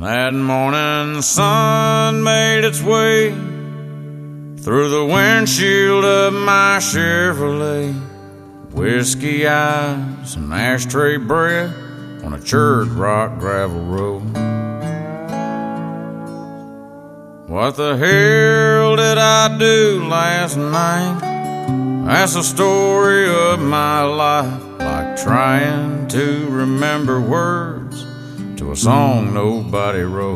That morning the sun made its way through the windshield of my Chevrolet. Whiskey eyes and ashtray breath on a church rock gravel road. What the hell did I do last night? That's the story of my life, like trying to remember words to a song nobody wrote.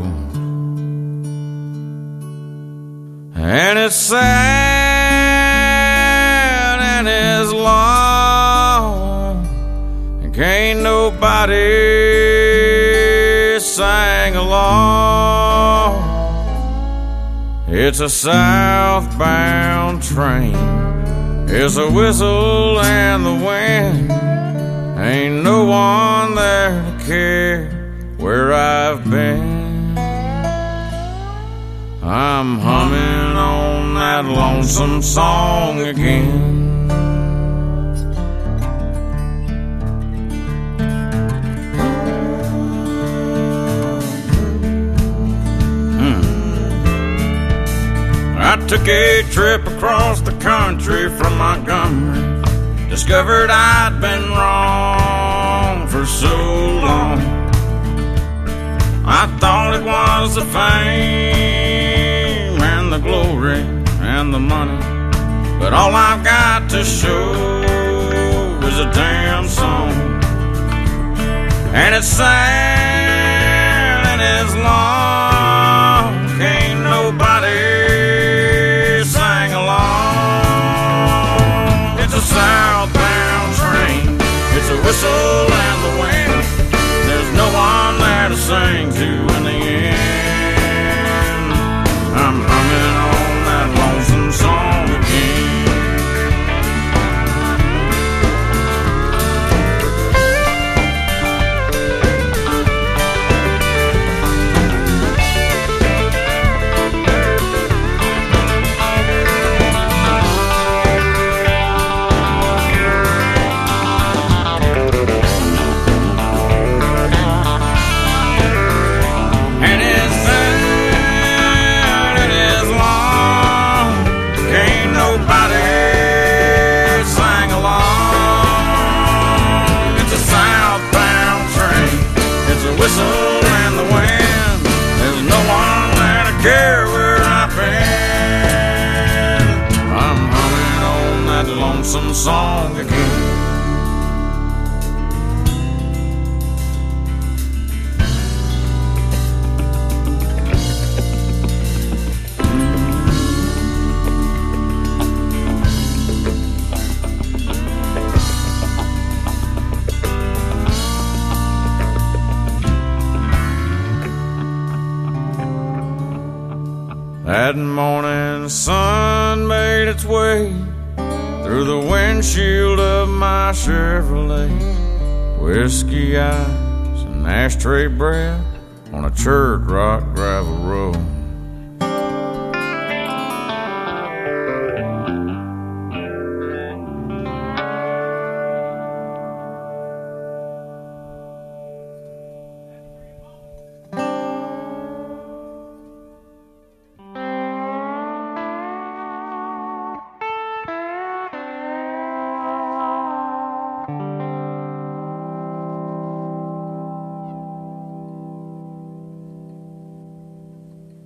And it's sad and it's long, and can't nobody sing along. It's a southbound train, it's a whistle and the wind. Ain't no one there to care where I've been. I'm humming on that lonesome song again. I took a trip across the country from Montgomery. Discovered I'd been wrong for so long. I thought it was the fame and the glory and the money, but all I've got to show is a damn song. And it's sad and it's long, can't nobody sing along. It's a southbound train, it's a whistle and the wind. There's no one there to sing to in the end. I'm humming on that lonesome song again. Some song again. That morning the sun made its way through the windshield of my Chevrolet. Whiskey eyes and ashtray breath on a church rock gravel road.